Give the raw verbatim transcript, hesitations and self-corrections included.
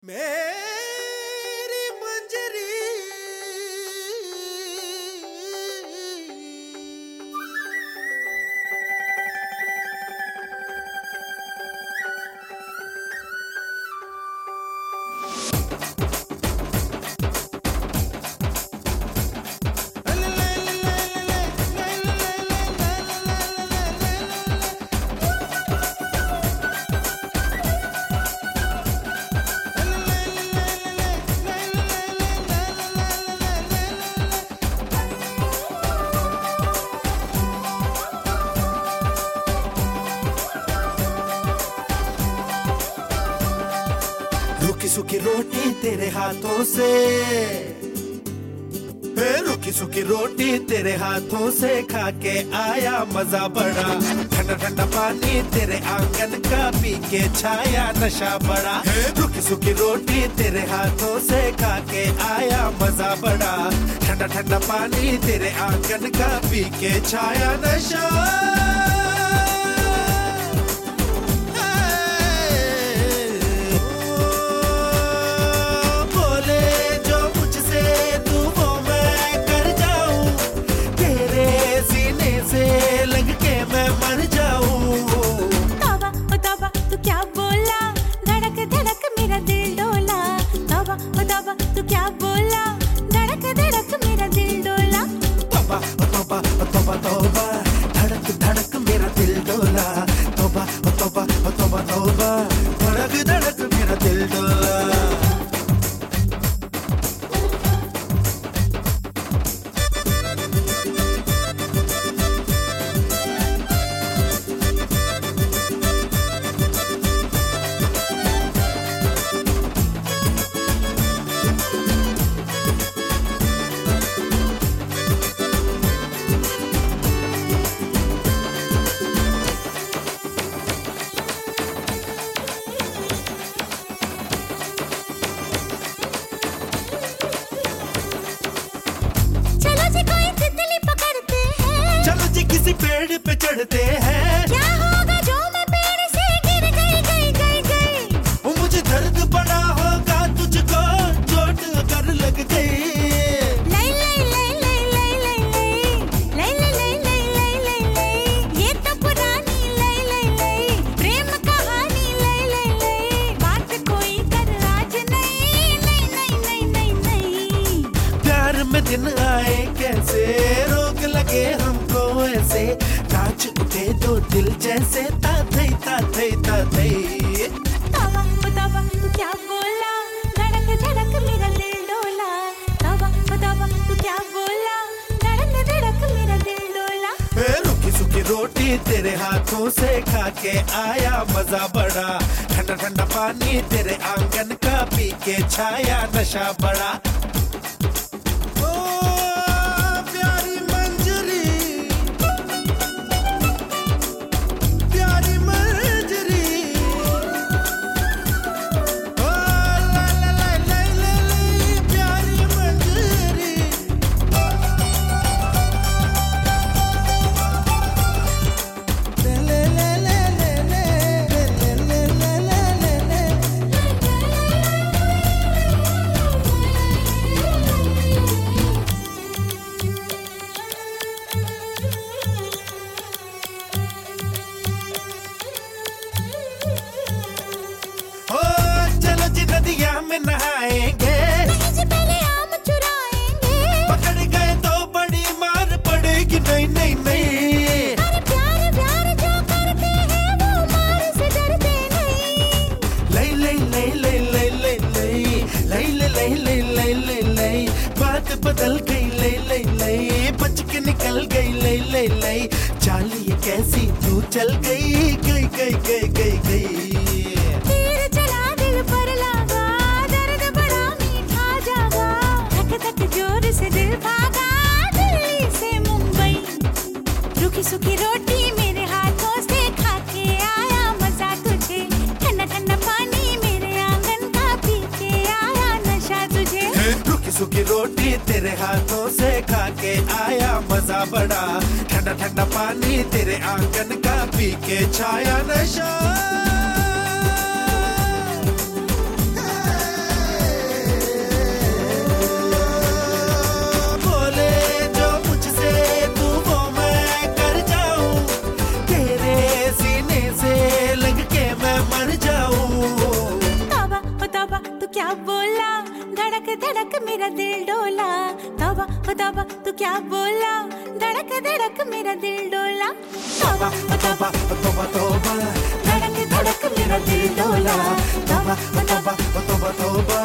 मेरी मंजरी रुकी सुखी रोटी तेरे हाथों से, रुकी सुखी रोटी तेरे हाथों से खा के आया मजा बड़ा। ठंडा ठंडा पानी तेरे आंगन का पी के छाया नशा बड़ा। रुकी सुखी रोटी तेरे हाथों से खा के आया मजा बड़ा। ठंडा ठंडा पानी तेरे आंगन का पी के छाया नशा। तू क्या बोला, धड़क धड़क मेरा दिल डोला। तौबा तौबा तौबा तौबा, धड़क धड़क मेरा दिल डोला। तौबा तौबा तौबा तौबा, धड़क धड़क मेरा दिल डोला। चलो जी किसी पेड़ पे चढ़ते हैं। क्या होगा जो मैं पेड़ से गिर गई गई गई गई। वो मुझे दर्द बड़ा होगा तुझको चोट अगर लग गई। लई लई लई लई लई लई लई लई लई लई लई लई, ये तो पुरानी लई लई लई प्रेम कहानी लई लई लई। बात कोई कर आज नहीं नहीं नहीं नहीं नहीं नहीं। प्यार में दिन आए कैसे, रोग लगे हमको ऐसे, नाच उठे दो दिल जैसे ताथई ताथई ताथई। तौबा तौबा तू क्या बोला, धड़क धड़क मेरा दिल डोला। तौबा तौबा तू क्या बोला, धड़क धड़क मेरा दिल डोला। रुकी सुखी रोटी तेरे हाथों से खा के आया मजा बड़ा। ठंडा ठंडा पानी तेरे आंगन का पी के छाया नशा बड़ा। नदिया में नहाएंगे, पहले आम चुराएंगे। पकड़ गए तो बड़ी मार पड़ेगी। नहीं नहीं नहीं, अरे प्यार प्यार जो करते हैं वो मार से डरते नहीं। लई लई लई लई लई लई लई लई लई लई लई लई लई, बात बदल गई लई लई लई, बच के निकल गई लई लई लई। चाल ये कैसी तू चल गई गई गई गई गई गई। तीर चला दिल पर लगा, दर्द बड़ा मीठा जागा। धक धक जोर से दिल भागा, दिल्ली से मुंबई। रुकी सुखी रोटी मेरे हाथों से खा के आया मजा तुझे। ठंडा ठंडा पानी मेरे आंगन का पी के आया नशा तुझे। रुकी सुखी रोटी तेरे हाथों से खा के आया मजा बड़ा। ठंडा ठंडा पानी तेरे आंगन का पी के छाया नशा। मेरा दिल डोला, तौबा ओ तौबा तू क्या बोला, धड़क धड़क मेरा दिल डोला, तौबा ओ तौबा ओ तौबा तौबा, धड़क धड़क मेरा दिल डोला, तौबा ओ तौबा ओ तौबा तौबा।